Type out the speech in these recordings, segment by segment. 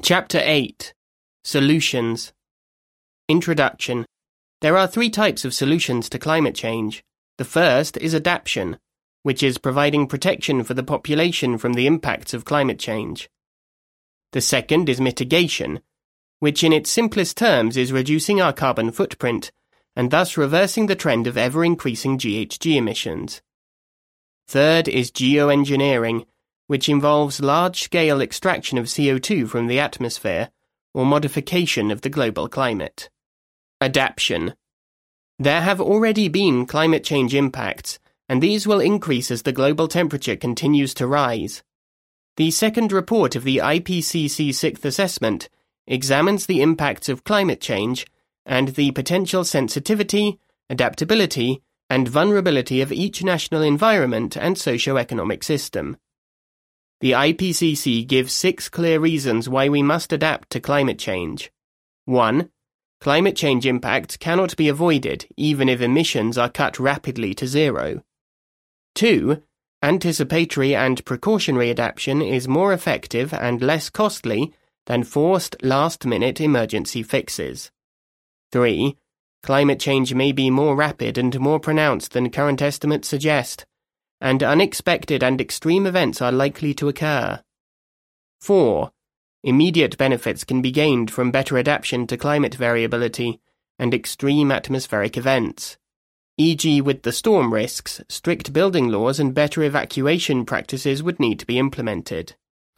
Chapter 8. Solutions. Introduction. There are three types of solutions to climate change. The first is adaptation, which is providing protection for the population from the impacts of climate change. The second is mitigation, which in its simplest terms is reducing our carbon footprint and thus reversing the trend of ever-increasing GHG emissions. Third is geoengineering, which involves large-scale extraction of CO2 from the atmosphere or modification of the global climate. Adaptation. There have already been climate change impacts, and these will increase as the global temperature continues to rise. The second report of the IPCC Sixth Assessment examines the impacts of climate change and the potential sensitivity, adaptability, and vulnerability of each national environment and socio-economic system. The IPCC gives 6 clear reasons why we must adapt to climate change. 1. Climate change impacts cannot be avoided even if emissions are cut rapidly to zero. 2. Anticipatory and precautionary adaptation is more effective and less costly than forced last-minute emergency fixes. 3. Climate change may be more rapid and more pronounced than current estimates suggest, and unexpected and extreme events are likely to occur. 4. Immediate benefits can be gained from better adaptation to climate variability and extreme atmospheric events. E.g. with the storm risks, strict building laws and better evacuation practices would need to be implemented.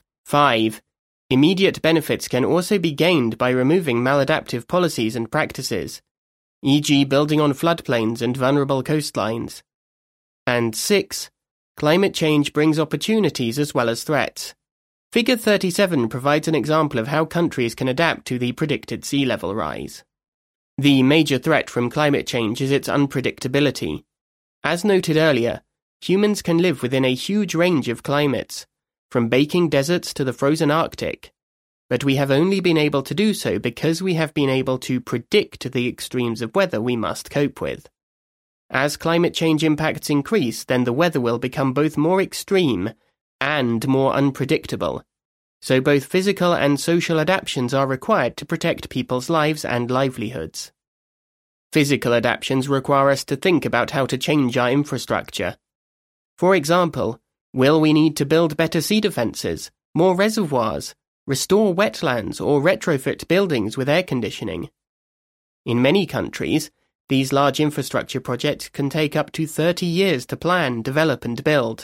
5. Immediate benefits can also be gained by removing maladaptive policies and practices, e.g. building on floodplains and vulnerable coastlines. And 6. Climate change brings opportunities as well as threats. Figure 37 provides an example of how countries can adapt to the predicted sea level rise. The major threat from climate change is its unpredictability. As noted earlier, humans can live within a huge range of climates, from baking deserts to the frozen Arctic, but we have only been able to do so because we have been able to predict the extremes of weather we must cope with. As climate change impacts increase, then the weather will become both more extreme and more unpredictable, so both physical and social adaptations are required to protect people's lives and livelihoods. Physical adaptations require us to think about how to change our infrastructure. For example, will we need to build better sea defences, more reservoirs, restore wetlands, or retrofit buildings with air conditioning? In many countries, these large infrastructure projects can take up to 30 years to plan, develop, and build.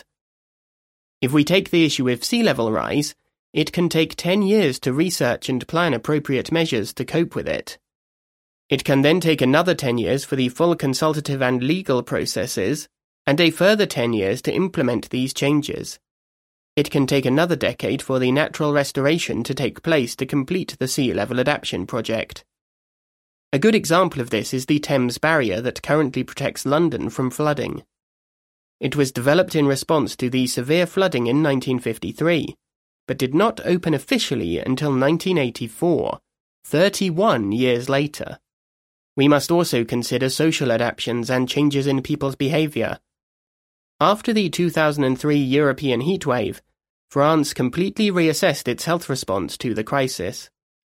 If we take the issue with sea level rise, it can take 10 years to research and plan appropriate measures to cope with it. It can then take another 10 years for the full consultative and legal processes, and a further 10 years to implement these changes. It can take another decade for the natural restoration to take place to complete the sea level adaptation project. A good example of this is the Thames Barrier that currently protects London from flooding. It was developed in response to the severe flooding in 1953, but did not open officially until 1984, 31 years later. We must also consider social adaptations and changes in people's behaviour. After the 2003 European heatwave, France completely reassessed its health response to the crisis.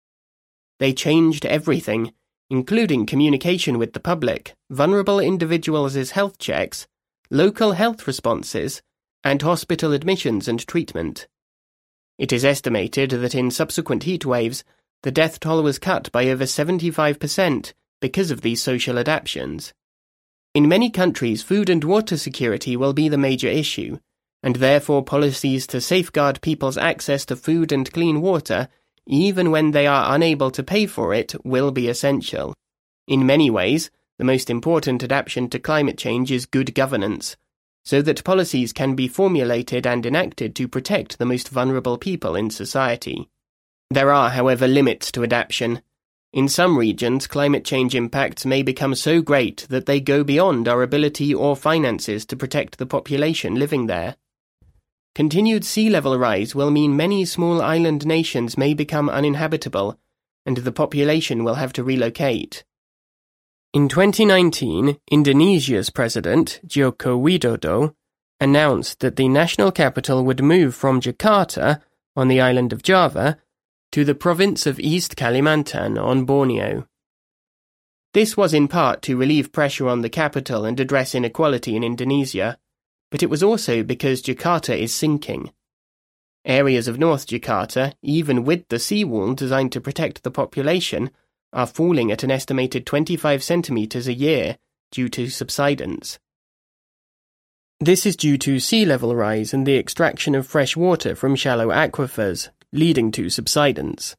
They changed everything, including communication with the public, vulnerable individuals' health checks, local health responses, and hospital admissions and treatment. It is estimated that in subsequent heatwaves, the death toll was cut by over 75% because of these social adaptations. In many countries, food and water security will be the major issue, and therefore policies to safeguard people's access to food and clean water, even when they are unable to pay for it, will be essential. In many ways, the most important adaptation to climate change is good governance, so that policies can be formulated and enacted to protect the most vulnerable people in society. There are, however, limits to adaptation. In some regions, climate change impacts may become so great that they go beyond our ability or finances to protect the population living there. Continued sea level rise will mean many small island nations may become uninhabitable, and the population will have to relocate. In 2019, Indonesia's president, Joko Widodo, announced that the national capital would move from Jakarta, on the island of Java, to the province of East Kalimantan on Borneo. This was in part to relieve pressure on the capital and address inequality in Indonesia, but it was also because Jakarta is sinking. Areas of North Jakarta, even with the seawall designed to protect the population, are falling at an estimated 25 centimeters a year due to subsidence. This is due to sea level rise and the extraction of fresh water from shallow aquifers, leading to subsidence.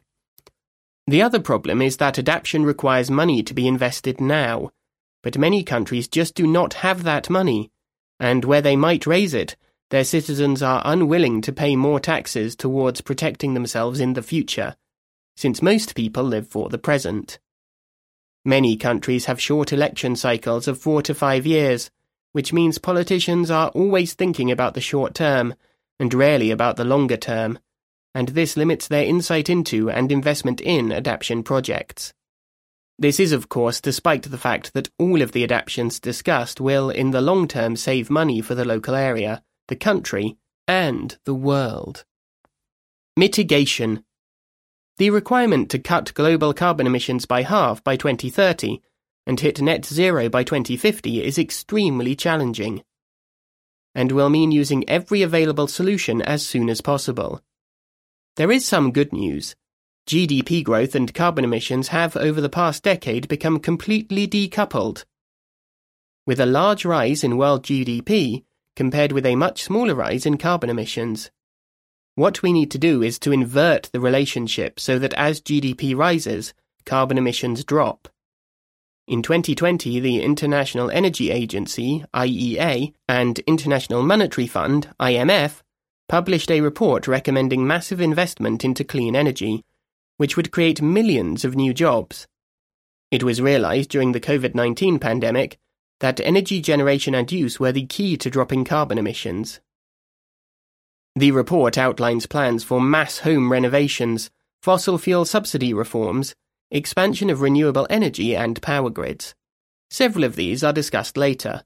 The other problem is that adaptation requires money to be invested now, but many countries just do not have that money, and where they might raise it, their citizens are unwilling to pay more taxes towards protecting themselves in the future, since most people live for the present. Many countries have short election cycles of 4 to 5 years, which means politicians are always thinking about the short term, and rarely about the longer term, and this limits their insight into and investment in adaptation projects. This is, of course, despite the fact that all of the adaptations discussed will, in the long term, save money for the local area, the country, and the world. Mitigation. The requirement to cut global carbon emissions by half by 2030 and hit net zero by 2050 is extremely challenging, and will mean using every available solution as soon as possible. There is some good news. GDP growth and carbon emissions have over the past decade become completely decoupled. With a large rise in world GDP, compared with a much smaller rise in carbon emissions. What we need to do is to invert the relationship so that as GDP rises, carbon emissions drop. In 2020, the International Energy Agency, IEA, and International Monetary Fund, IMF, published a report recommending massive investment into clean energy, which would create millions of new jobs. It was realized during the COVID-19 pandemic that energy generation and use were the key to dropping carbon emissions. The report outlines plans for mass home renovations, fossil fuel subsidy reforms, expansion of renewable energy and power grids. Several of these are discussed later.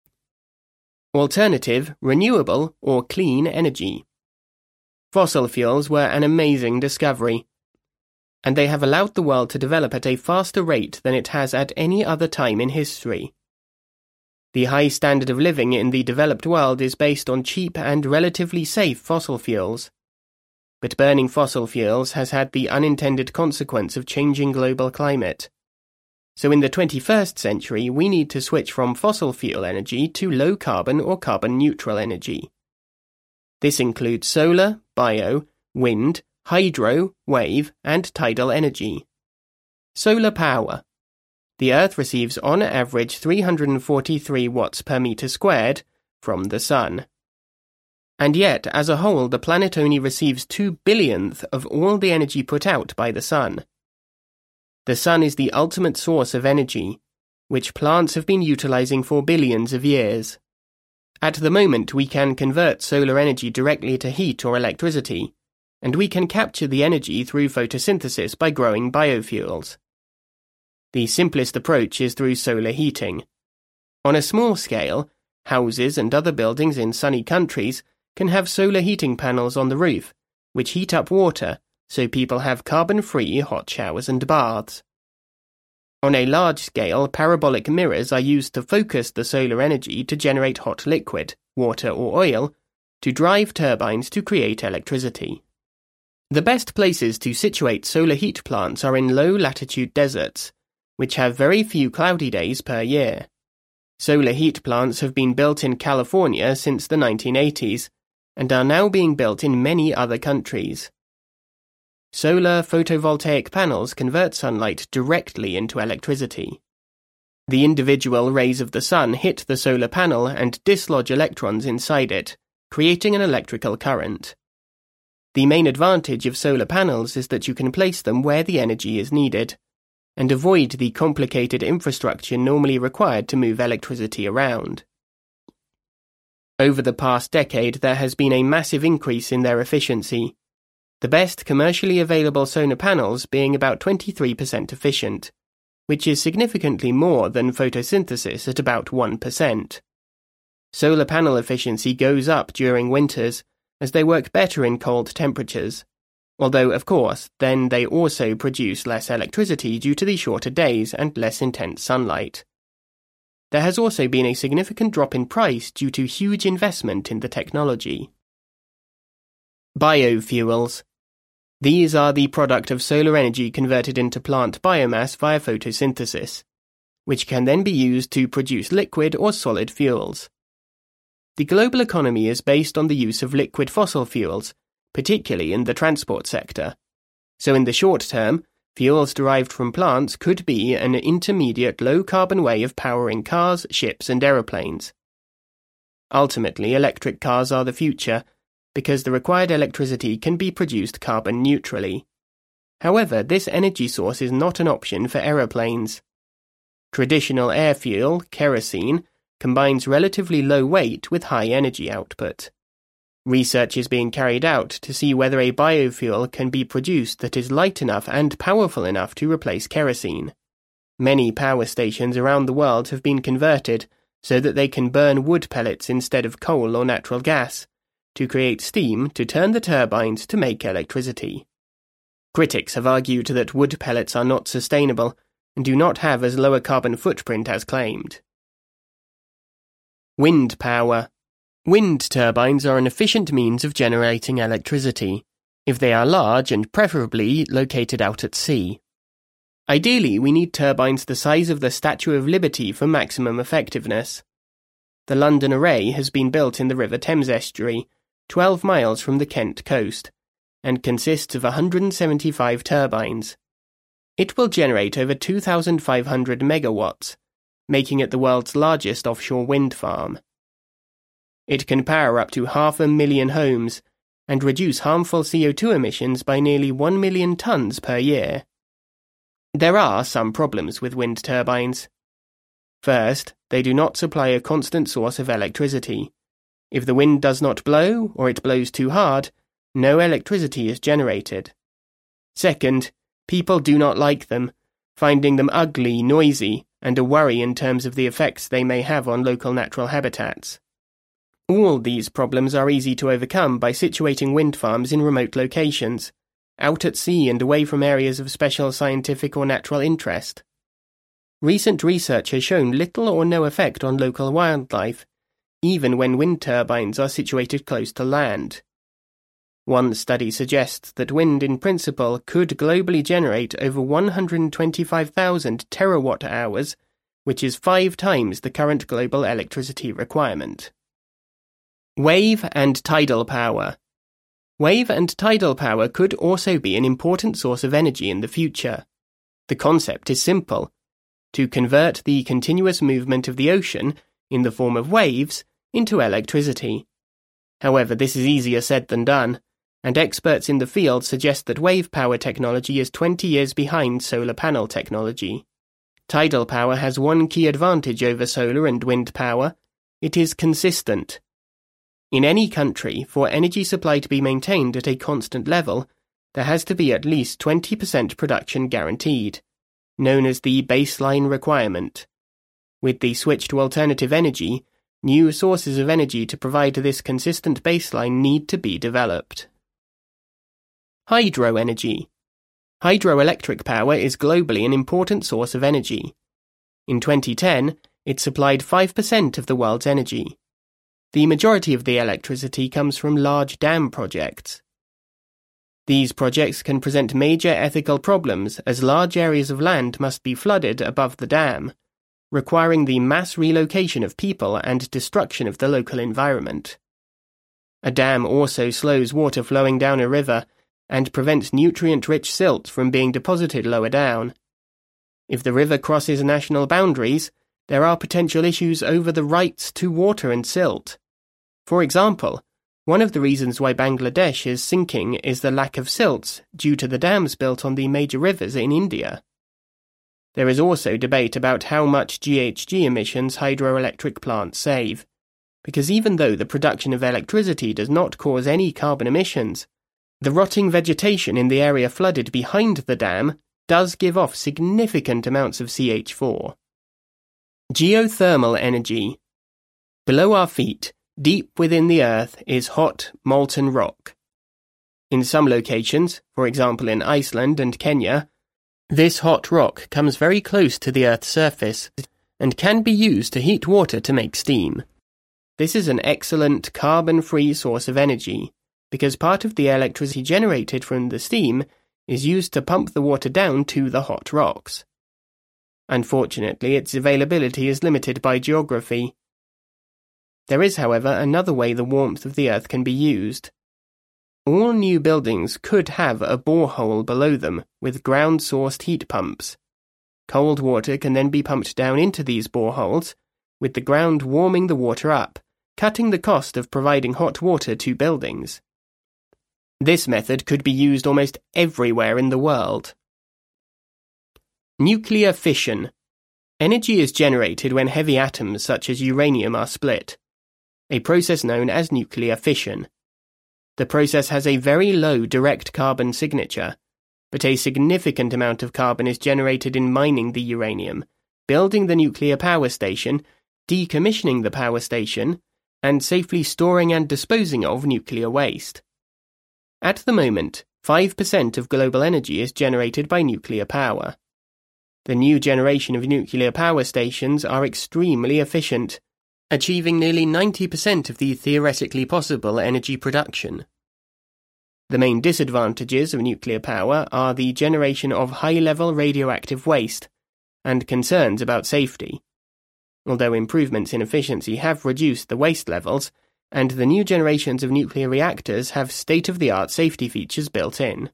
Alternative, renewable, or clean energy. Fossil fuels were an amazing discovery, and they have allowed the world to develop at a faster rate than it has at any other time in history. The high standard of living in the developed world is based on cheap and relatively safe fossil fuels. But burning fossil fuels has had the unintended consequence of changing global climate. So in the 21st century, we need to switch from fossil fuel energy to low-carbon or carbon-neutral energy. This includes solar, bio, wind, hydro, wave, and tidal energy. Solar power. The Earth receives on average 343 watts per meter squared from the Sun. And yet, as a whole, the planet only receives 2 billionth of all the energy put out by the Sun. The Sun is the ultimate source of energy, which plants have been utilizing for billions of years. At the moment, we can convert solar energy directly to heat or electricity, and we can capture the energy through photosynthesis by growing biofuels. The simplest approach is through solar heating. On a small scale, houses and other buildings in sunny countries can have solar heating panels on the roof, which heat up water, so people have carbon-free hot showers and baths. On a large scale, parabolic mirrors are used to focus the solar energy to generate hot liquid, water or oil, to drive turbines to create electricity. The best places to situate solar heat plants are in low-latitude deserts, which have very few cloudy days per year. Solar heat plants have been built in California since the 1980s, and are now being built in many other countries. Solar photovoltaic panels convert sunlight directly into electricity. The individual rays of the sun hit the solar panel and dislodge electrons inside it, creating an electrical current. The main advantage of solar panels is that you can place them where the energy is needed, and avoid the complicated infrastructure normally required to move electricity around. Over the past decade, there has been a massive increase in their efficiency, the best commercially available solar panels being about 23% efficient, which is significantly more than photosynthesis at about 1%. Solar panel efficiency goes up during winters, as they work better in cold temperatures, although, of course, then they also produce less electricity due to the shorter days and less intense sunlight. There has also been a significant drop in price due to huge investment in the technology. Biofuels. These are the product of solar energy converted into plant biomass via photosynthesis, which can then be used to produce liquid or solid fuels. The global economy is based on the use of liquid fossil fuels, particularly in the transport sector. So in the short term, fuels derived from plants could be an intermediate low-carbon way of powering cars, ships, and aeroplanes. Ultimately, electric cars are the future, because the required electricity can be produced carbon neutrally. However, this energy source is not an option for aeroplanes. Traditional air fuel, kerosene, combines relatively low weight with high energy output. Research is being carried out to see whether a biofuel can be produced that is light enough and powerful enough to replace kerosene. Many power stations around the world have been converted so that they can burn wood pellets instead of coal or natural gas, to create steam to turn the turbines to make electricity. Critics have argued that wood pellets are not sustainable and do not have as low a carbon footprint as claimed. Wind power. Wind turbines are an efficient means of generating electricity, if they are large and preferably located out at sea. Ideally, we need turbines the size of the Statue of Liberty for maximum effectiveness. The London Array has been built in the River Thames estuary, 12 miles from the Kent coast, and consists of 175 turbines. It will generate over 2,500 megawatts, making it the world's largest offshore wind farm. It can power up to 500,000 homes and reduce harmful CO2 emissions by nearly 1 million tons per year. There are some problems with wind turbines. First, they do not supply a constant source of electricity. If the wind does not blow, or it blows too hard, no electricity is generated. Second, people do not like them, finding them ugly, noisy, and a worry in terms of the effects they may have on local natural habitats. All these problems are easy to overcome by situating wind farms in remote locations, out at sea and away from areas of special scientific or natural interest. Recent research has shown little or no effect on local wildlife, even when wind turbines are situated close to land. One study suggests that wind in principle could globally generate over 125,000 terawatt-hours, which is 5 times the current global electricity requirement. Wave and tidal power. Wave and tidal power could also be an important source of energy in the future. The concept is simple: to convert the continuous movement of the ocean, in the form of waves, into electricity. However, this is easier said than done, and experts in the field suggest that wave power technology is 20 years behind solar panel technology. Tidal power has one key advantage over solar and wind power: it is consistent. In any country, for energy supply to be maintained at a constant level, there has to be at least 20% production guaranteed, known as the baseline requirement. With the switch to alternative energy, new sources of energy to provide this consistent baseline need to be developed. Hydroenergy. Hydroelectric power is globally an important source of energy. In 2010, it supplied 5% of the world's energy. The majority of the electricity comes from large dam projects. These projects can present major ethical problems as large areas of land must be flooded above the dam, requiring the mass relocation of people and destruction of the local environment. A dam also slows water flowing down a river and prevents nutrient-rich silt from being deposited lower down. If the river crosses national boundaries, there are potential issues over the rights to water and silt. For example, one of the reasons why Bangladesh is sinking is the lack of silts due to the dams built on the major rivers in India. There is also debate about how much GHG emissions hydroelectric plants save, because even though the production of electricity does not cause any carbon emissions, the rotting vegetation in the area flooded behind the dam does give off significant amounts of CH4. Geothermal energy. Below our feet, deep within the earth, is hot, molten rock. In some locations, for example in Iceland and Kenya, this hot rock comes very close to the Earth's surface and can be used to heat water to make steam. This is an excellent carbon-free source of energy, because part of the electricity generated from the steam is used to pump the water down to the hot rocks. Unfortunately, its availability is limited by geography. There is, however, another way the warmth of the Earth can be used. All new buildings could have a borehole below them with ground-sourced heat pumps. Cold water can then be pumped down into these boreholes, with the ground warming the water up, cutting the cost of providing hot water to buildings. This method could be used almost everywhere in the world. Nuclear fission. Energy is generated when heavy atoms such as uranium are split, a process known as nuclear fission. The process has a very low direct carbon signature, but a significant amount of carbon is generated in mining the uranium, building the nuclear power station, decommissioning the power station, and safely storing and disposing of nuclear waste. At the moment, 5% of global energy is generated by nuclear power. The new generation of nuclear power stations are extremely efficient, achieving nearly 90% of the theoretically possible energy production. The main disadvantages of nuclear power are the generation of high-level radioactive waste and concerns about safety. Although improvements in efficiency have reduced the waste levels, and the new generations of nuclear reactors have state-of-the-art safety features built in.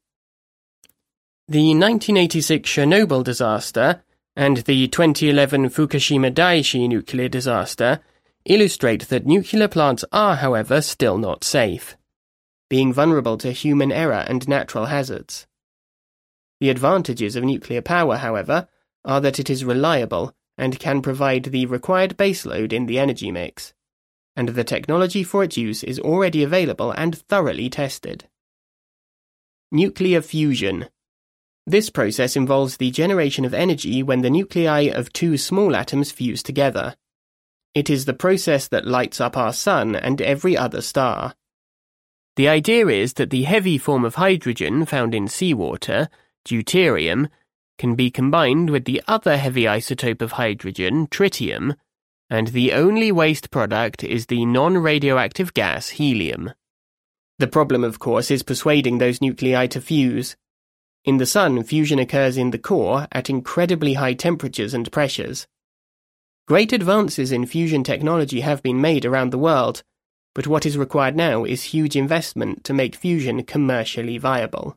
The 1986 Chernobyl disaster and the 2011 Fukushima Daiichi nuclear disaster illustrate that nuclear plants are, however, still not safe, being vulnerable to human error and natural hazards. The advantages of nuclear power, however, are that it is reliable and can provide the required baseload in the energy mix, and the technology for its use is already available and thoroughly tested. Nuclear fusion. This process involves the generation of energy when the nuclei of two small atoms fuse together. It is the process that lights up our sun and every other star. The idea is that the heavy form of hydrogen found in seawater, deuterium, can be combined with the other heavy isotope of hydrogen, tritium, and the only waste product is the non-radioactive gas helium. The problem, of course, is persuading those nuclei to fuse. In the Sun, fusion occurs in the core at incredibly high temperatures and pressures. Great advances in fusion technology have been made around the world, but what is required now is huge investment to make fusion commercially viable.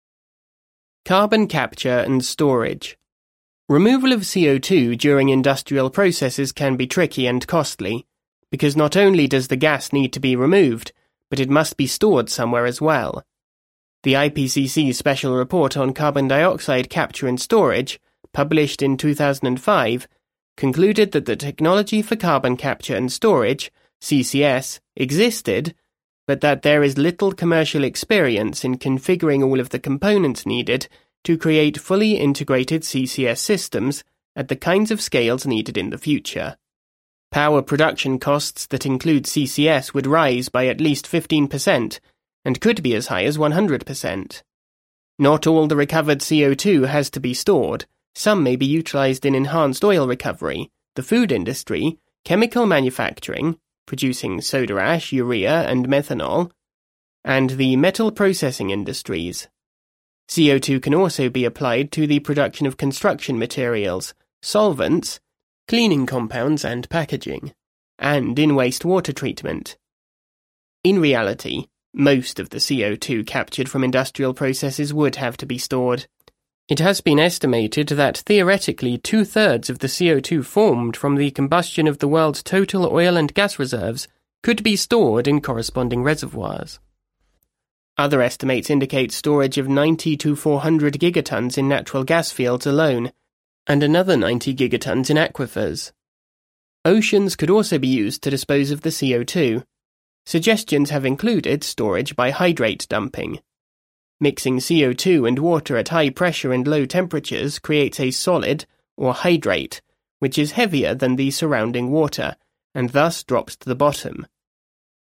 Carbon capture and storage. Removal of CO2 during industrial processes can be tricky and costly, because not only does the gas need to be removed, but it must be stored somewhere as well. The IPCC Special Report on Carbon Dioxide Capture and Storage, published in 2005, concluded that the technology for carbon capture and storage, CCS, existed, but that there is little commercial experience in configuring all of the components needed to create fully integrated CCS systems at the kinds of scales needed in the future. Power production costs that include CCS would rise by at least 15% and could be as high as 100%. Not all the recovered CO2 has to be stored. Some may be utilized in enhanced oil recovery, the food industry, chemical manufacturing, producing soda ash, urea, and methanol, and the metal processing industries. CO2 can also be applied to the production of construction materials, solvents, cleaning compounds and packaging, and in wastewater treatment. In reality, most of the CO2 captured from industrial processes would have to be stored. It has been estimated that theoretically 2/3 of the CO2 formed from the combustion of the world's total oil and gas reserves could be stored in corresponding reservoirs. Other estimates indicate storage of 90 to 400 gigatons in natural gas fields alone, and another 90 gigatons in aquifers. Oceans could also be used to dispose of the CO2. Suggestions have included storage by hydrate dumping. Mixing CO2 and water at high pressure and low temperatures creates a solid, or hydrate, which is heavier than the surrounding water, and thus drops to the bottom.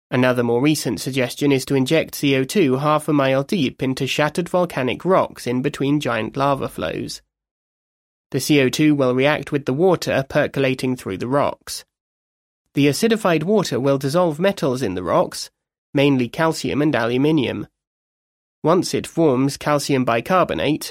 Another more recent suggestion is to inject CO2 half a mile deep into shattered volcanic rocks in between giant lava flows. The CO2 will react with the water percolating through the rocks. The acidified water will dissolve metals in the rocks, mainly calcium and aluminium. Once it forms calcium bicarbonate,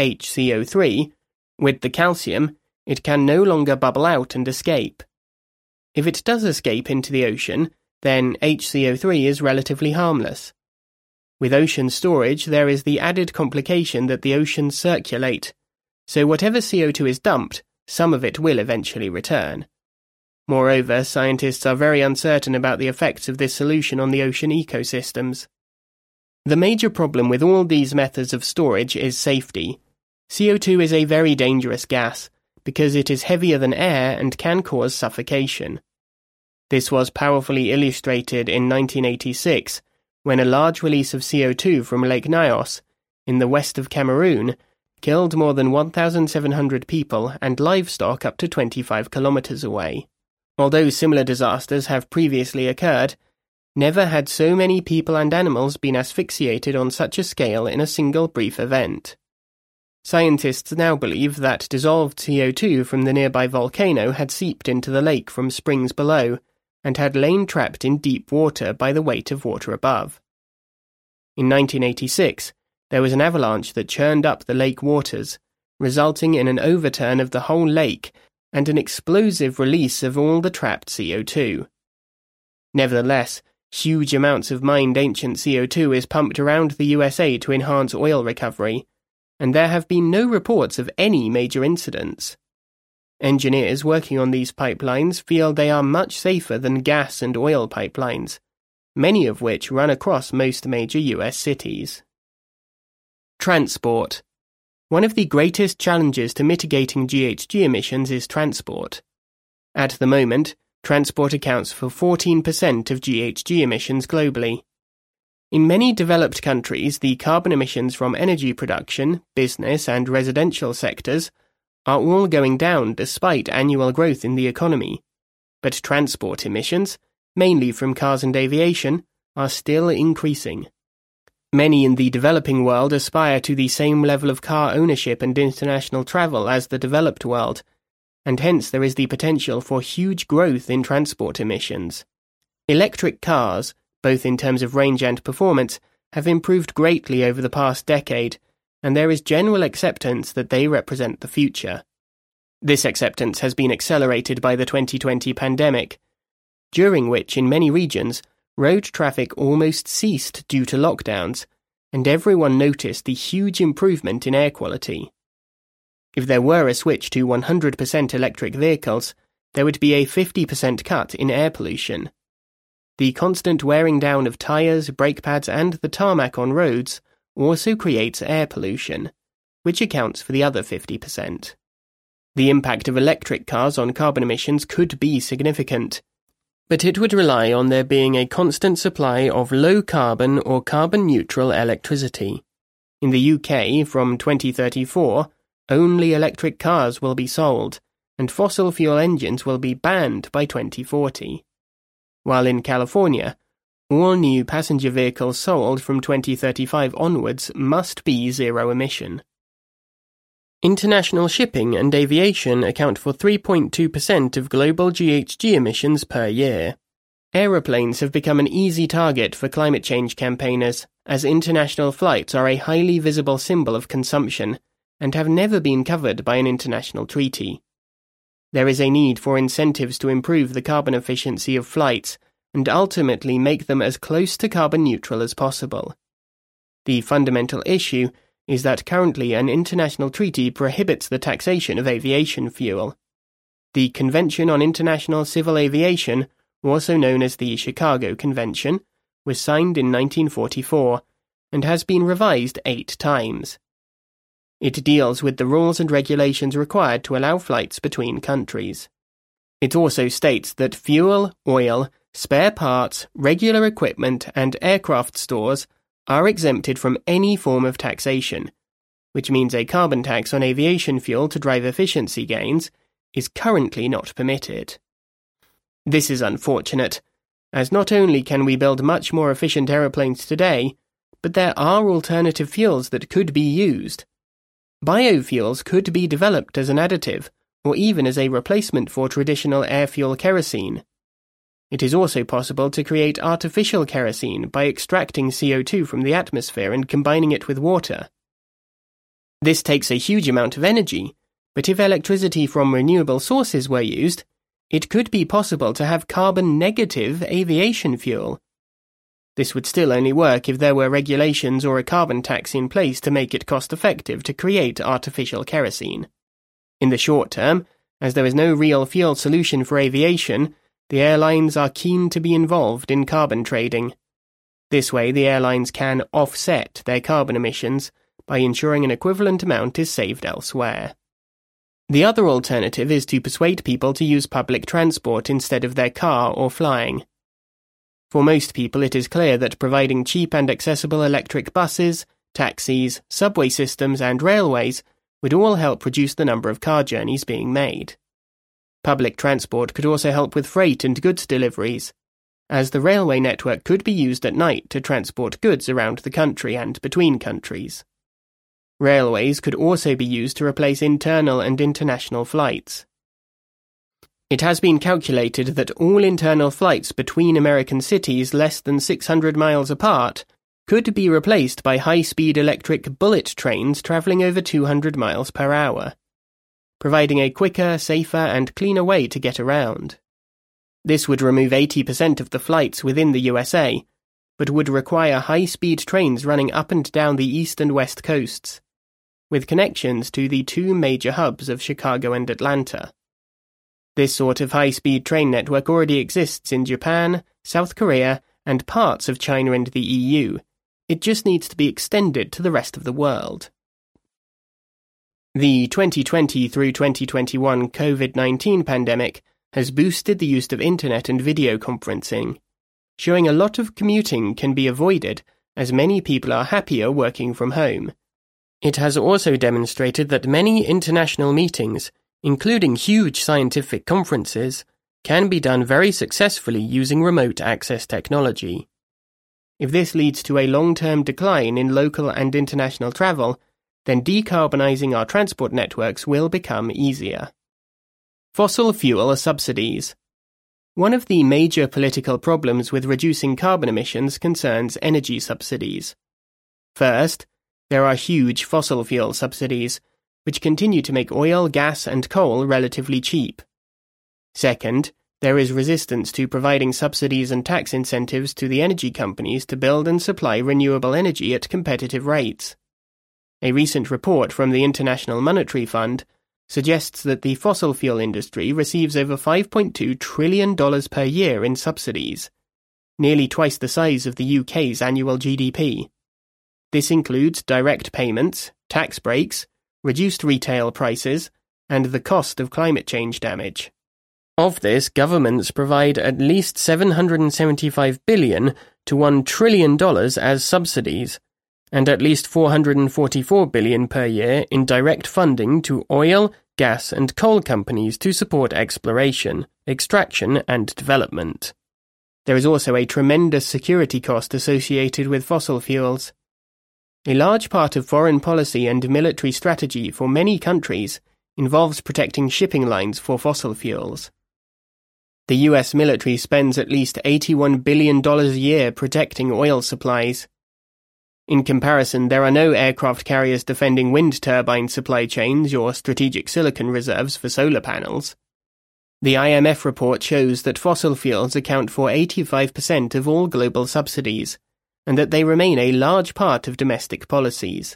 HCO3, with the calcium, it can no longer bubble out and escape. If it does escape into the ocean, then HCO3 is relatively harmless. With ocean storage, there is the added complication that the oceans circulate, so whatever CO2 is dumped, some of it will eventually return. Moreover, scientists are very uncertain about the effects of this solution on the ocean ecosystems. The major problem with all these methods of storage is safety. CO2 is a very dangerous gas, because it is heavier than air and can cause suffocation. This was powerfully illustrated in 1986, when a large release of CO2 from Lake Nyos, in the west of Cameroon, killed more than 1,700 people and livestock up to 25 kilometers away. Although similar disasters have previously occurred, never had so many people and animals been asphyxiated on such a scale in a single brief event. Scientists now believe that dissolved CO2 from the nearby volcano had seeped into the lake from springs below and had lain trapped in deep water by the weight of water above. In 1986, there was an avalanche that churned up the lake waters, resulting in an overturn of the whole lake and an explosive release of all the trapped CO2. Nevertheless, huge amounts of mined ancient CO2 is pumped around the USA to enhance oil recovery, and there have been no reports of any major incidents. Engineers working on these pipelines feel they are much safer than gas and oil pipelines, many of which run across most major US cities. Transport. One of the greatest challenges to mitigating GHG emissions is transport. At the moment, transport accounts for 14% of GHG emissions globally. In many developed countries, the carbon emissions from energy production, business, and residential sectors are all going down despite annual growth in the economy. But transport emissions, mainly from cars and aviation, are still increasing. Many in the developing world aspire to the same level of car ownership and international travel as the developed world, and hence there is the potential for huge growth in transport emissions. Electric cars, both in terms of range and performance, have improved greatly over the past decade, and there is general acceptance that they represent the future. This acceptance has been accelerated by the 2020 pandemic, during which in many regions, road traffic almost ceased due to lockdowns, and everyone noticed the huge improvement in air quality. If there were a switch to 100% electric vehicles, there would be a 50% cut in air pollution. The constant wearing down of tyres, brake pads, and the tarmac on roads also creates air pollution, which accounts for the other 50%. The impact of electric cars on carbon emissions could be significant, but it would rely on there being a constant supply of low-carbon or carbon-neutral electricity. In the UK, from 2034, only electric cars will be sold, and fossil fuel engines will be banned by 2040. While in California, all new passenger vehicles sold from 2035 onwards must be zero-emission. International shipping and aviation account for 3.2% of global GHG emissions per year. Aeroplanes have become an easy target for climate change campaigners, as international flights are a highly visible symbol of consumption and have never been covered by an international treaty. There is a need for incentives to improve the carbon efficiency of flights and ultimately make them as close to carbon neutral as possible. The fundamental issue is that currently an international treaty prohibits the taxation of aviation fuel. The Convention on International Civil Aviation, also known as the Chicago Convention, was signed in 1944 and has been revised 8 times. It deals with the rules and regulations required to allow flights between countries. It also states that fuel, oil, spare parts, regular equipment, and aircraft stores are exempted from any form of taxation, which means a carbon tax on aviation fuel to drive efficiency gains is currently not permitted. This is unfortunate, as not only can we build much more efficient aeroplanes today, but there are alternative fuels that could be used. Biofuels could be developed as an additive, or even as a replacement for traditional air fuel kerosene. It is also possible to create artificial kerosene by extracting CO2 from the atmosphere and combining it with water. This takes a huge amount of energy, but if electricity from renewable sources were used, it could be possible to have carbon-negative aviation fuel. This would still only work if there were regulations or a carbon tax in place to make it cost-effective to create artificial kerosene. In the short term, as there is no real fuel solution for aviation, the airlines are keen to be involved in carbon trading. This way, the airlines can offset their carbon emissions by ensuring an equivalent amount is saved elsewhere. The other alternative is to persuade people to use public transport instead of their car or flying. For most people, it is clear that providing cheap and accessible electric buses, taxis, subway systems, and railways would all help reduce the number of car journeys being made. Public transport could also help with freight and goods deliveries, as the railway network could be used at night to transport goods around the country and between countries. Railways could also be used to replace internal and international flights. It has been calculated that all internal flights between American cities less than 600 miles apart could be replaced by high-speed electric bullet trains traveling over 200 miles per hour, providing a quicker, safer, and cleaner way to get around. This would remove 80% of the flights within the USA, but would require high-speed trains running up and down the east and west coasts, with connections to the two major hubs of Chicago and Atlanta. This sort of high-speed train network already exists in Japan, South Korea, and parts of China and the EU. It just needs to be extended to the rest of the world. The 2020 through 2021 COVID-19 pandemic has boosted the use of internet and video conferencing, showing a lot of commuting can be avoided as many people are happier working from home. It has also demonstrated that many international meetings, including huge scientific conferences, can be done very successfully using remote access technology. If this leads to a long-term decline in local and international travel, then decarbonizing our transport networks will become easier. Fossil fuel subsidies. One of the major political problems with reducing carbon emissions concerns energy subsidies. First, there are huge fossil fuel subsidies, which continue to make oil, gas, and coal relatively cheap. Second, there is resistance to providing subsidies and tax incentives to the energy companies to build and supply renewable energy at competitive rates. A recent report from the International Monetary Fund suggests that the fossil fuel industry receives over $5.2 trillion per year in subsidies, nearly twice the size of the UK's annual GDP. This includes direct payments, tax breaks, reduced retail prices, and the cost of climate change damage. Of this, governments provide at least $775 billion to $1 trillion as subsidies, and at least $444 billion per year in direct funding to oil, gas, and coal companies to support exploration, extraction, and development. There is also a tremendous security cost associated with fossil fuels. A large part of foreign policy and military strategy for many countries involves protecting shipping lines for fossil fuels. The US military spends at least $81 billion a year protecting oil supplies. In comparison, there are no aircraft carriers defending wind turbine supply chains or strategic silicon reserves for solar panels. The IMF report shows that fossil fuels account for 85% of all global subsidies, and that they remain a large part of domestic policies.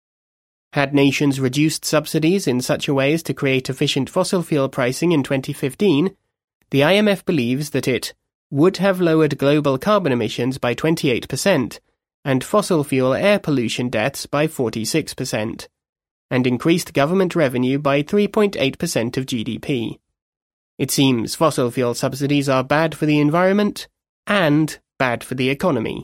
Had nations reduced subsidies in such a way as to create efficient fossil fuel pricing in 2015, the IMF believes that it would have lowered global carbon emissions by 28% and fossil fuel air pollution deaths by 46%, and increased government revenue by 3.8% of GDP. It seems fossil fuel subsidies are bad for the environment and bad for the economy.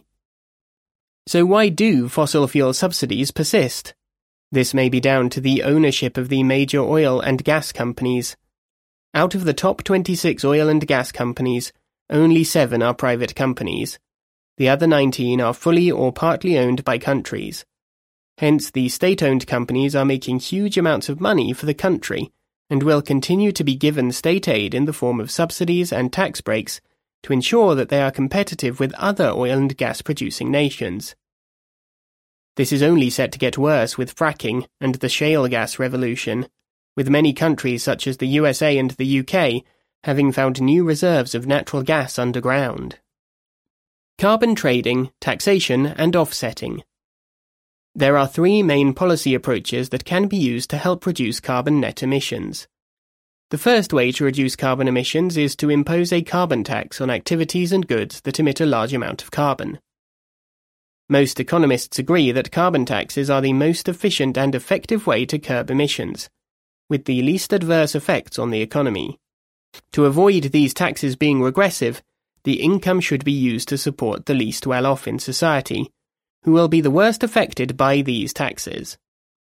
So why do fossil fuel subsidies persist? This may be down to the ownership of the major oil and gas companies. Out of the top 26 oil and gas companies, only 7 are private companies. The other 19 are fully or partly owned by countries. Hence, the state-owned companies are making huge amounts of money for the country and will continue to be given state aid in the form of subsidies and tax breaks to ensure that they are competitive with other oil and gas producing nations. This is only set to get worse with fracking and the shale gas revolution, with many countries such as the USA and the UK having found new reserves of natural gas underground. Carbon trading, taxation, and offsetting. There are 3 main policy approaches that can be used to help reduce carbon net emissions. The first way to reduce carbon emissions is to impose a carbon tax on activities and goods that emit a large amount of carbon. Most economists agree that carbon taxes are the most efficient and effective way to curb emissions, with the least adverse effects on the economy. To avoid these taxes being regressive, the income should be used to support the least well-off in society, who will be the worst affected by these taxes.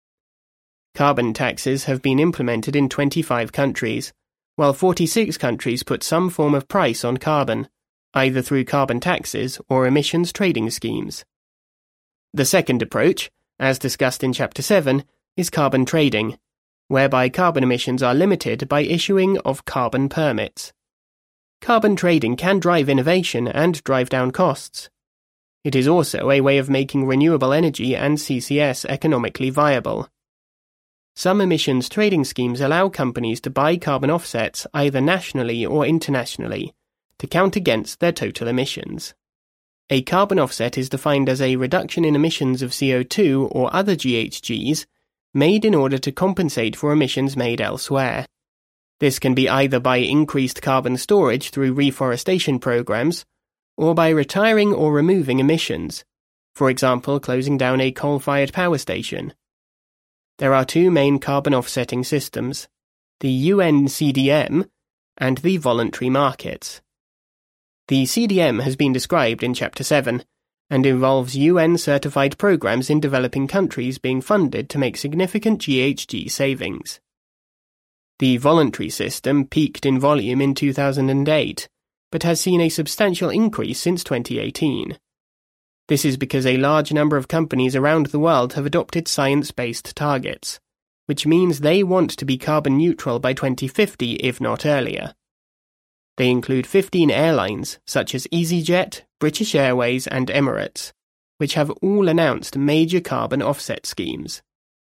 Carbon taxes have been implemented in 25 countries, while 46 countries put some form of price on carbon, either through carbon taxes or emissions trading schemes. The second approach, as discussed in Chapter 7, is carbon trading, whereby carbon emissions are limited by issuing of carbon permits. Carbon trading can drive innovation and drive down costs. It is also a way of making renewable energy and CCS economically viable. Some emissions trading schemes allow companies to buy carbon offsets either nationally or internationally to count against their total emissions. A carbon offset is defined as a reduction in emissions of CO2 or other GHGs made in order to compensate for emissions made elsewhere. This can be either by increased carbon storage through reforestation programs, or by retiring or removing emissions, for example closing down a coal-fired power station. There are 2 main carbon offsetting systems, the UN CDM and the voluntary markets. The CDM has been described in Chapter 7 and involves UN-certified programs in developing countries being funded to make significant GHG savings. The voluntary system peaked in volume in 2008, but has seen a substantial increase since 2018. This is because a large number of companies around the world have adopted science-based targets, which means they want to be carbon neutral by 2050 if not earlier. They include 15 airlines such as EasyJet, British Airways and Emirates, which have all announced major carbon offset schemes.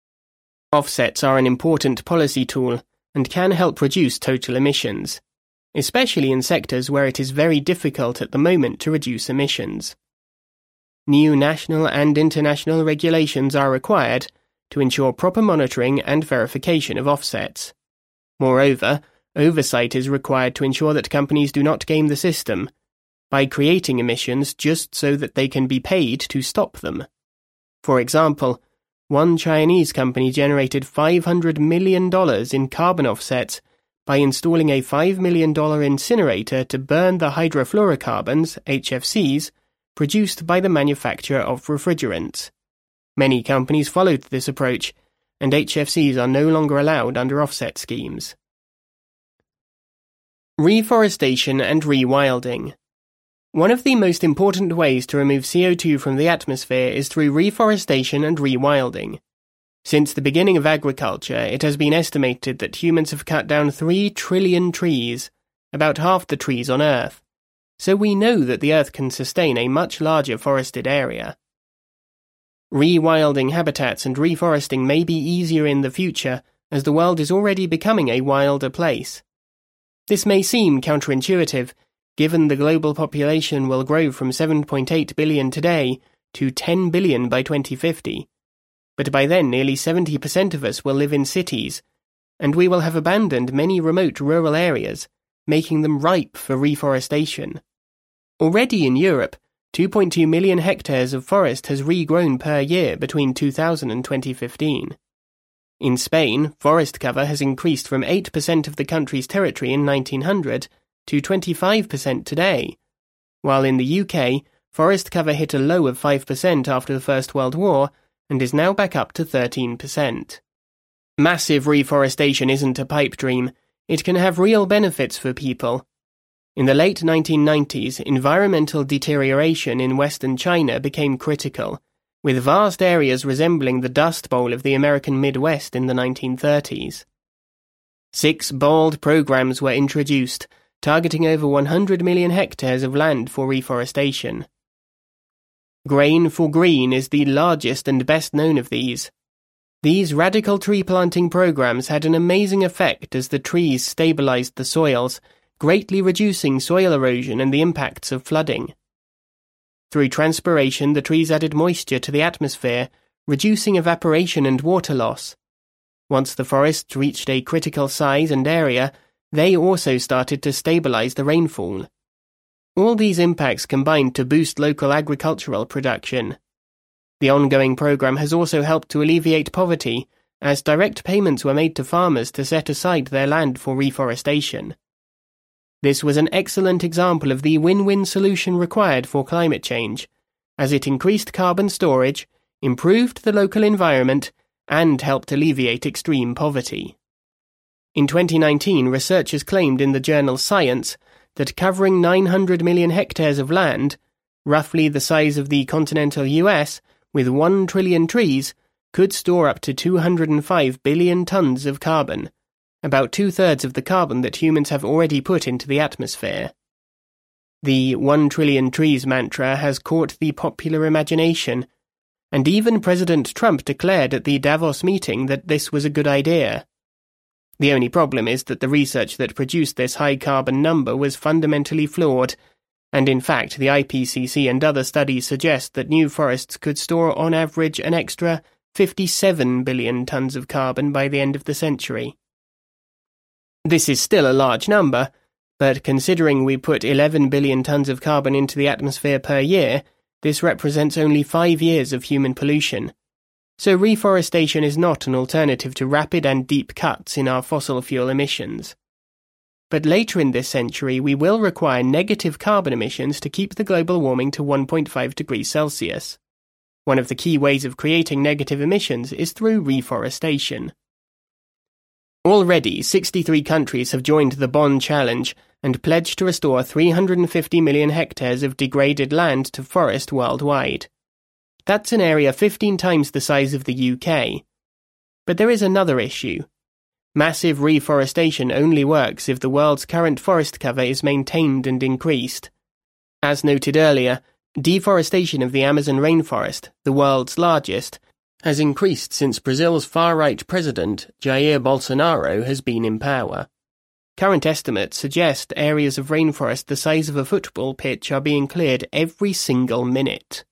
Offsets are an important policy tool and can help reduce total emissions, especially in sectors where it is very difficult at the moment to reduce emissions. New national and international regulations are required to ensure proper monitoring and verification of offsets. Moreover, oversight is required to ensure that companies do not game the system by creating emissions just so that they can be paid to stop them. For example, one Chinese company generated $500 million in carbon offsets by installing a $5 million incinerator to burn the hydrofluorocarbons, HFCs, produced by the manufacturer of refrigerants. Many companies followed this approach, and HFCs are no longer allowed under offset schemes. Reforestation and rewilding. One of the most important ways to remove CO2 from the atmosphere is through reforestation and rewilding. Since the beginning of agriculture, it has been estimated that humans have cut down 3 trillion trees, about half the trees on Earth. So we know that the Earth can sustain a much larger forested area. Rewilding habitats and reforesting may be easier in the future, as the world is already becoming a wilder place. This may seem counterintuitive, given the global population will grow from 7.8 billion today to 10 billion by 2050. But by then nearly 70% of us will live in cities, and we will have abandoned many remote rural areas, making them ripe for reforestation. Already in Europe, 2.2 million hectares of forest has regrown per year between 2000 and 2015. In Spain, forest cover has increased from 8% of the country's territory in 1900 to 25% today, while in the UK, forest cover hit a low of 5% after the First World War and is now back up to 13%. Massive reforestation isn't a pipe dream. It can have real benefits for people. In the late 1990s, environmental deterioration in western China became critical, with vast areas resembling the Dust Bowl of the American Midwest in the 1930s. 6 bold programs were introduced, targeting over 100 million hectares of land for reforestation. Grain for Green is the largest and best known of these. These radical tree planting programs had an amazing effect as the trees stabilized the soils, greatly reducing soil erosion and the impacts of flooding. Through transpiration, the trees added moisture to the atmosphere, reducing evaporation and water loss. Once the forests reached a critical size and area, they also started to stabilize the rainfall. All these impacts combined to boost local agricultural production. The ongoing program has also helped to alleviate poverty, as direct payments were made to farmers to set aside their land for reforestation. This was an excellent example of the win-win solution required for climate change, as it increased carbon storage, improved the local environment, and helped alleviate extreme poverty. In 2019, researchers claimed in the journal Science that covering 900 million hectares of land, roughly the size of the continental US, with 1 trillion trees, could store up to 205 billion tons of carbon, about 2/3 of the carbon that humans have already put into the atmosphere. The 1 trillion trees mantra has caught the popular imagination, and even President Trump declared at the Davos meeting that this was a good idea. The only problem is that the research that produced this high carbon number was fundamentally flawed, and in fact the IPCC and other studies suggest that new forests could store on average an extra 57 billion tons of carbon by the end of the century. This is still a large number, but considering we put 11 billion tons of carbon into the atmosphere per year, this represents only 5 years of human pollution. So reforestation is not an alternative to rapid and deep cuts in our fossil fuel emissions. But later in this century, we will require negative carbon emissions to keep the global warming to 1.5 degrees Celsius. One of the key ways of creating negative emissions is through reforestation. Already, 63 countries have joined the Bonn Challenge and pledged to restore 350 million hectares of degraded land to forest worldwide. That's an area 15 times the size of the UK. But there is another issue. Massive reforestation only works if the world's current forest cover is maintained and increased. As noted earlier, deforestation of the Amazon rainforest, the world's largest, has increased since Brazil's far-right president, Jair Bolsonaro, has been in power. Current estimates suggest areas of rainforest the size of a football pitch are being cleared every single minute.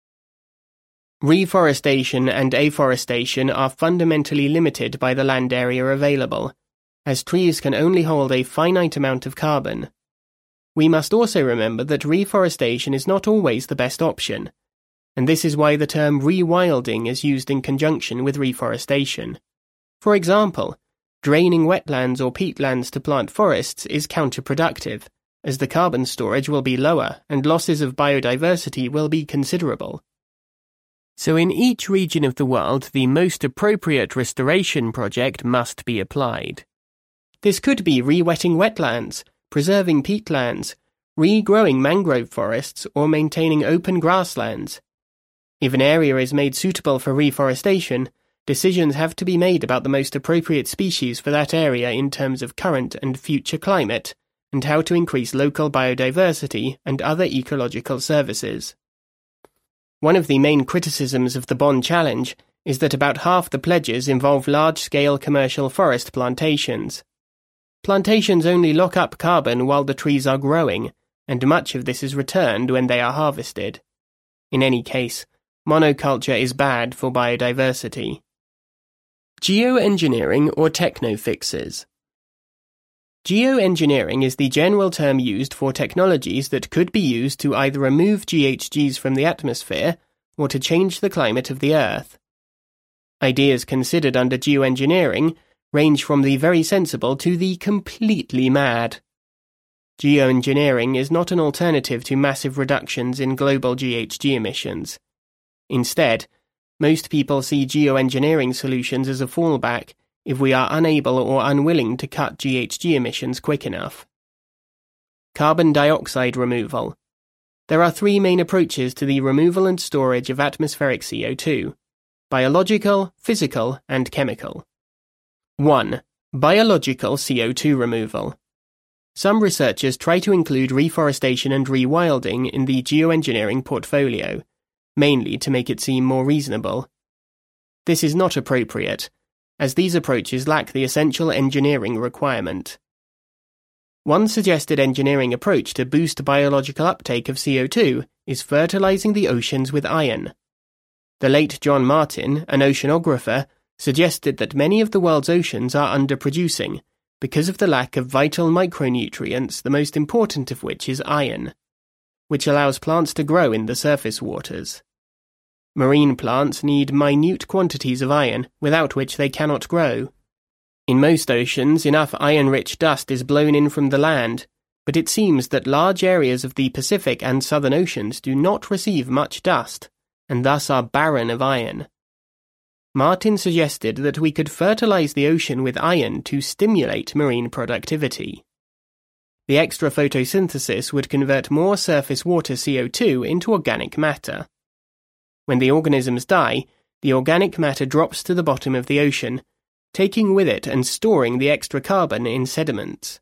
Reforestation and afforestation are fundamentally limited by the land area available, as trees can only hold a finite amount of carbon. We must also remember that reforestation is not always the best option, and this is why the term rewilding is used in conjunction with reforestation. For example, draining wetlands or peatlands to plant forests is counterproductive, as the carbon storage will be lower and losses of biodiversity will be considerable. So in each region of the world, the most appropriate restoration project must be applied. This could be re-wetting wetlands, preserving peatlands, regrowing mangrove forests, or maintaining open grasslands. If an area is made suitable for reforestation, decisions have to be made about the most appropriate species for that area in terms of current and future climate, and how to increase local biodiversity and other ecological services. One of the main criticisms of the Bonn Challenge is that about half the pledges involve large-scale commercial forest plantations. Plantations only lock up carbon while the trees are growing, and much of this is returned when they are harvested. In any case, monoculture is bad for biodiversity. Geoengineering or techno-fixes. Geoengineering is the general term used for technologies that could be used to either remove GHGs from the atmosphere or to change the climate of the Earth. Ideas considered under geoengineering range from the very sensible to the completely mad. Geoengineering is not an alternative to massive reductions in global GHG emissions. Instead, most people see geoengineering solutions as a fallback if we are unable or unwilling to cut GHG emissions quick enough. Carbon dioxide removal. There are three main approaches to the removal and storage of atmospheric CO2: biological, physical, and chemical. 1. Biological CO2 removal. Some researchers try to include reforestation and rewilding in the geoengineering portfolio, mainly to make it seem more reasonable. This is not appropriate, as these approaches lack the essential engineering requirement. One suggested engineering approach to boost biological uptake of CO2 is fertilizing the oceans with iron. The late John Martin, an oceanographer, suggested that many of the world's oceans are underproducing because of the lack of vital micronutrients, the most important of which is iron, which allows plants to grow in the surface waters. Marine plants need minute quantities of iron, without which they cannot grow. In most oceans, enough iron-rich dust is blown in from the land, but it seems that large areas of the Pacific and Southern Oceans do not receive much dust, and thus are barren of iron. Martin suggested that we could fertilize the ocean with iron to stimulate marine productivity. The extra photosynthesis would convert more surface water CO2 into organic matter. When the organisms die, the organic matter drops to the bottom of the ocean, taking with it and storing the extra carbon in sediments.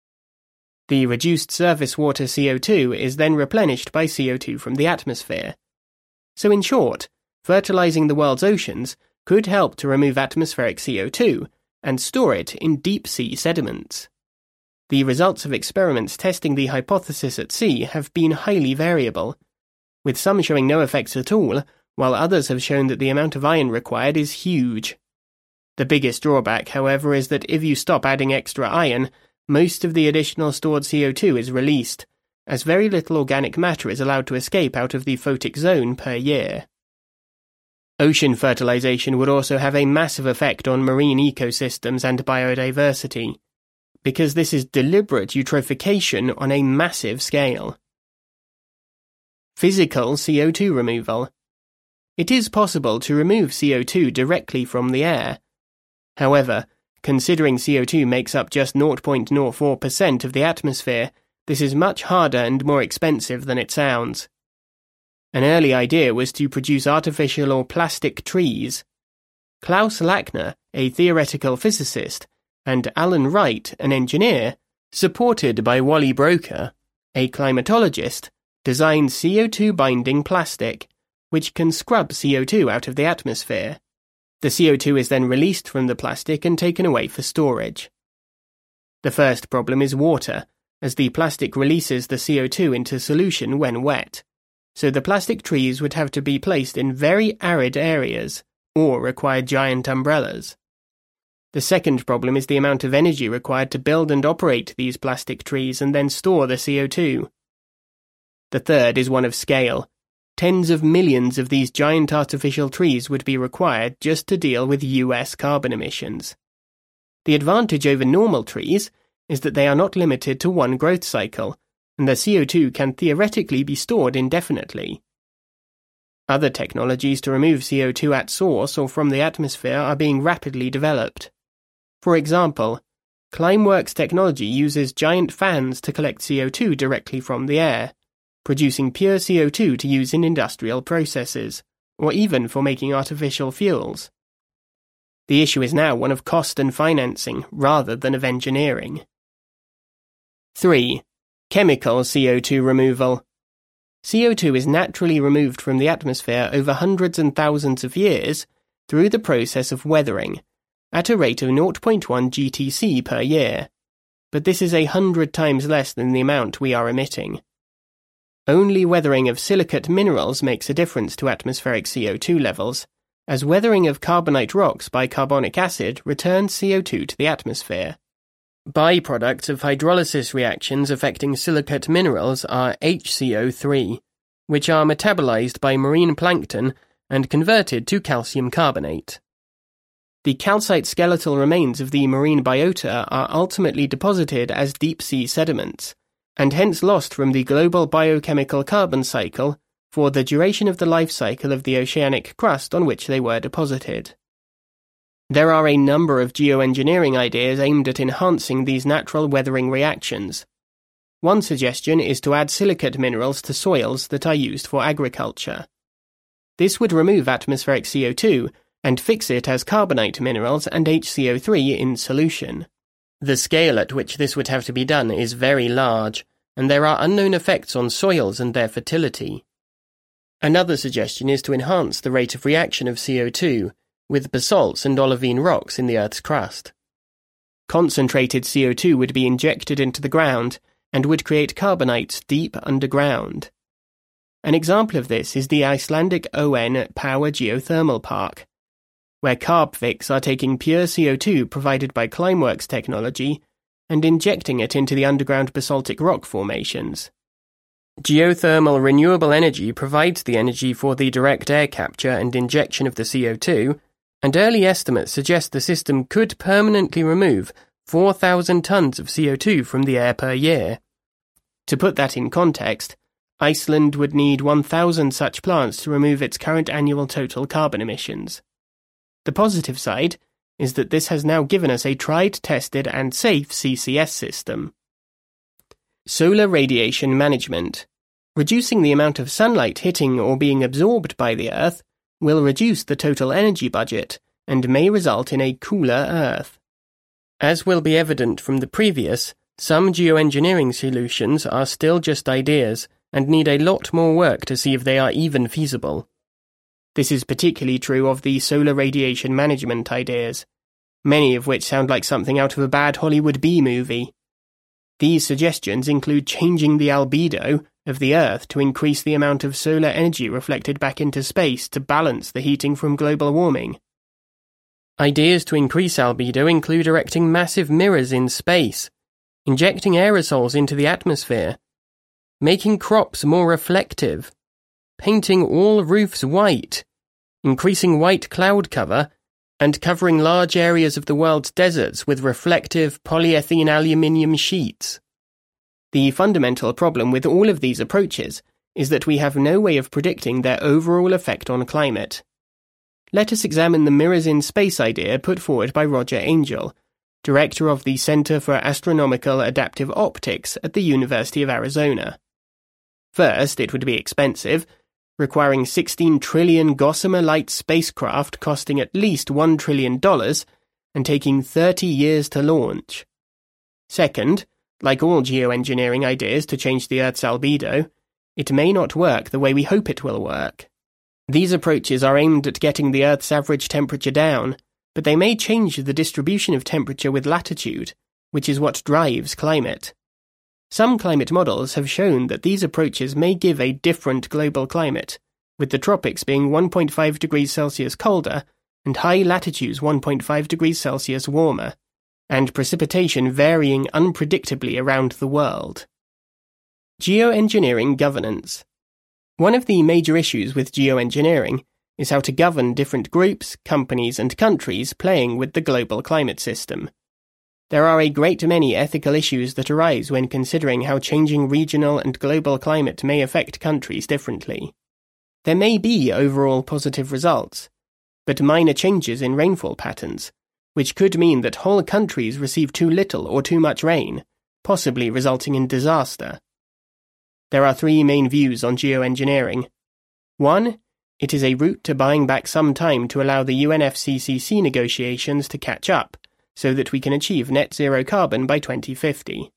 The reduced surface water CO2 is then replenished by CO2 from the atmosphere. So in short, fertilizing the world's oceans could help to remove atmospheric CO2 and store it in deep-sea sediments. The results of experiments testing the hypothesis at sea have been highly variable, with some showing no effects at all, while others have shown that the amount of iron required is huge. The biggest drawback, however, is that if you stop adding extra iron, most of the additional stored CO2 is released, as very little organic matter is allowed to escape out of the photic zone per year. Ocean fertilization would also have a massive effect on marine ecosystems and biodiversity, because this is deliberate eutrophication on a massive scale. Physical CO2 removal. It is possible to remove CO2 directly from the air. However, considering CO2 makes up just 0.04% of the atmosphere, this is much harder and more expensive than it sounds. An early idea was to produce artificial or plastic trees. Klaus Lackner, a theoretical physicist, and Alan Wright, an engineer, supported by Wally Broker, a climatologist, designed CO2-binding plastic, which can scrub CO2 out of the atmosphere. The CO2 is then released from the plastic and taken away for storage. The first problem is water, as the plastic releases the CO2 into solution when wet, so the plastic trees would have to be placed in very arid areas, or require giant umbrellas. The second problem is the amount of energy required to build and operate these plastic trees and then store the CO2. The third is one of scale. Tens of millions of these giant artificial trees would be required just to deal with US carbon emissions. The advantage over normal trees is that they are not limited to one growth cycle, and their CO2 can theoretically be stored indefinitely. Other technologies to remove CO2 at source or from the atmosphere are being rapidly developed. For example, Climeworks technology uses giant fans to collect CO2 directly from the air, producing pure CO2 to use in industrial processes, or even for making artificial fuels. The issue is now one of cost and financing rather than of engineering. 3. Chemical CO2 removal. CO2 is naturally removed from the atmosphere over hundreds and thousands of years through the process of weathering, at a rate of 0.1 GTC per year, but this is 100 times less than the amount we are emitting. Only weathering of silicate minerals makes a difference to atmospheric CO2 levels, as weathering of carbonate rocks by carbonic acid returns CO2 to the atmosphere. Byproducts of hydrolysis reactions affecting silicate minerals are HCO3, which are metabolized by marine plankton and converted to calcium carbonate. The calcite skeletal remains of the marine biota are ultimately deposited as deep-sea sediments, and hence lost from the global biochemical carbon cycle for the duration of the life cycle of the oceanic crust on which they were deposited. There are a number of geoengineering ideas aimed at enhancing these natural weathering reactions. One suggestion is to add silicate minerals to soils that are used for agriculture. This would remove atmospheric CO2 and fix it as carbonate minerals and HCO3 in solution. The scale at which this would have to be done is very large, and there are unknown effects on soils and their fertility. Another suggestion is to enhance the rate of reaction of CO2 with basalts and olivine rocks in the Earth's crust. Concentrated CO2 would be injected into the ground and would create carbonates deep underground. An example of this is the Icelandic ON Power Geothermal Park, where Carbfix are taking pure CO2 provided by Climeworks technology and injecting it into the underground basaltic rock formations. Geothermal renewable energy provides the energy for the direct air capture and injection of the CO2, and early estimates suggest the system could permanently remove 4,000 tons of CO2 from the air per year. To put that in context, Iceland would need 1,000 such plants to remove its current annual total carbon emissions. The positive side is that this has now given us a tried, tested, and safe CCS system. Solar radiation management. Reducing the amount of sunlight hitting or being absorbed by the Earth will reduce the total energy budget and may result in a cooler Earth. As will be evident from the previous, some geoengineering solutions are still just ideas and need a lot more work to see if they are even feasible. This is particularly true of the solar radiation management ideas, many of which sound like something out of a bad Hollywood B-movie. These suggestions include changing the albedo of the Earth to increase the amount of solar energy reflected back into space to balance the heating from global warming. Ideas to increase albedo include erecting massive mirrors in space, injecting aerosols into the atmosphere, making crops more reflective, painting all roofs white, increasing white cloud cover, and covering large areas of the world's deserts with reflective polyethylene aluminium sheets. The fundamental problem with all of these approaches is that we have no way of predicting their overall effect on climate. Let us examine the mirrors in space idea put forward by Roger Angell, director of the Center for Astronomical Adaptive Optics at the University of Arizona. First, it would be expensive, requiring 16 trillion Gossamer Light spacecraft costing at least $1 trillion and taking 30 years to launch. Second, like all geoengineering ideas to change the Earth's albedo, it may not work the way we hope it will work. These approaches are aimed at getting the Earth's average temperature down, but they may change the distribution of temperature with latitude, which is what drives climate. Some climate models have shown that these approaches may give a different global climate, with the tropics being 1.5 degrees Celsius colder and high latitudes 1.5 degrees Celsius warmer, and precipitation varying unpredictably around the world. Geoengineering governance. One of the major issues with geoengineering is how to govern different groups, companies, and countries playing with the global climate system. There are a great many ethical issues that arise when considering how changing regional and global climate may affect countries differently. There may be overall positive results, but minor changes in rainfall patterns, which could mean that whole countries receive too little or too much rain, possibly resulting in disaster. There are three main views on geoengineering. 1. It is a route to buying back some time to allow the UNFCCC negotiations to catch up, so that we can achieve net zero carbon by 2050.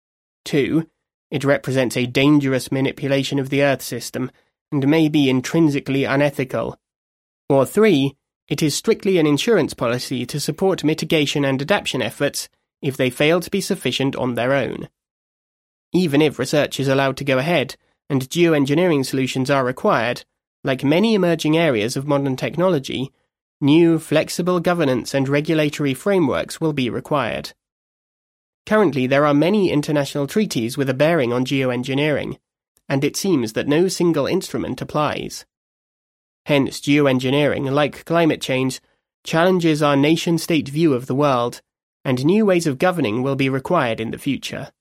2. It represents a dangerous manipulation of the Earth system, and may be intrinsically unethical. Or 3. It is strictly an insurance policy to support mitigation and adaptation efforts if they fail to be sufficient on their own. Even if research is allowed to go ahead, and geoengineering solutions are required, like many emerging areas of modern technology, new, flexible governance and regulatory frameworks will be required. Currently, there are many international treaties with a bearing on geoengineering, and it seems that no single instrument applies. Hence, geoengineering, like climate change, challenges our nation-state view of the world, and new ways of governing will be required in the future.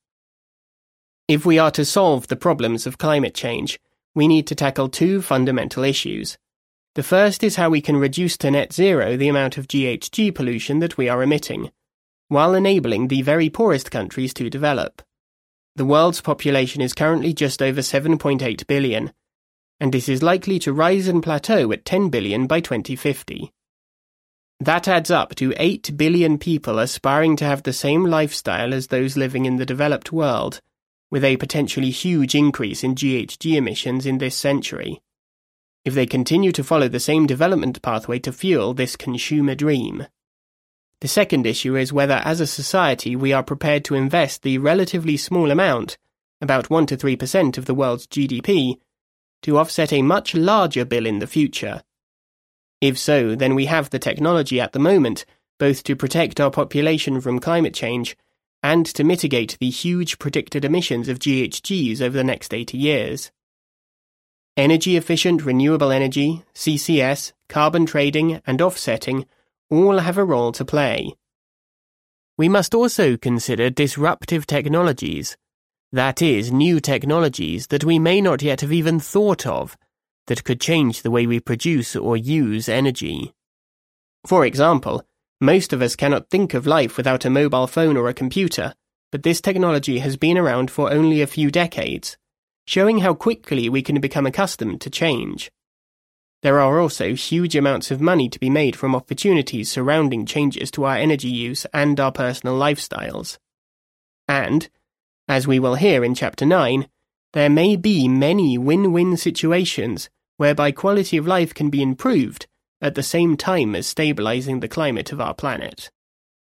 If we are to solve the problems of climate change, we need to tackle two fundamental issues. The first is how we can reduce to net zero the amount of GHG pollution that we are emitting, while enabling the very poorest countries to develop. the world's population is currently just over 7.8 billion, and it is likely to rise and plateau at 10 billion by 2050. That adds up to 8 billion people aspiring to have the same lifestyle as those living in the developed world, with a potentially huge increase in GHG emissions in this century, if they continue to follow the same development pathway to fuel this consumer dream. The second issue is whether as a society we are prepared to invest the relatively small amount, about 1 to 3% of the world's GDP, to offset a much larger bill in the future. If so, then we have the technology at the moment, both to protect our population from climate change and to mitigate the huge predicted emissions of GHGs over the next 80 years. Energy-efficient renewable energy, CCS, carbon trading, and offsetting all have a role to play. We must also consider disruptive technologies, that is, new technologies that we may not yet have even thought of, that could change the way we produce or use energy. For example, most of us cannot think of life without a mobile phone or a computer, but this technology has been around for only a few decades, showing how quickly we can become accustomed to change. There are also huge amounts of money to be made from opportunities surrounding changes to our energy use and our personal lifestyles. And, as we will hear in Chapter 9, there may be many win-win situations whereby quality of life can be improved at the same time as stabilizing the climate of our planet.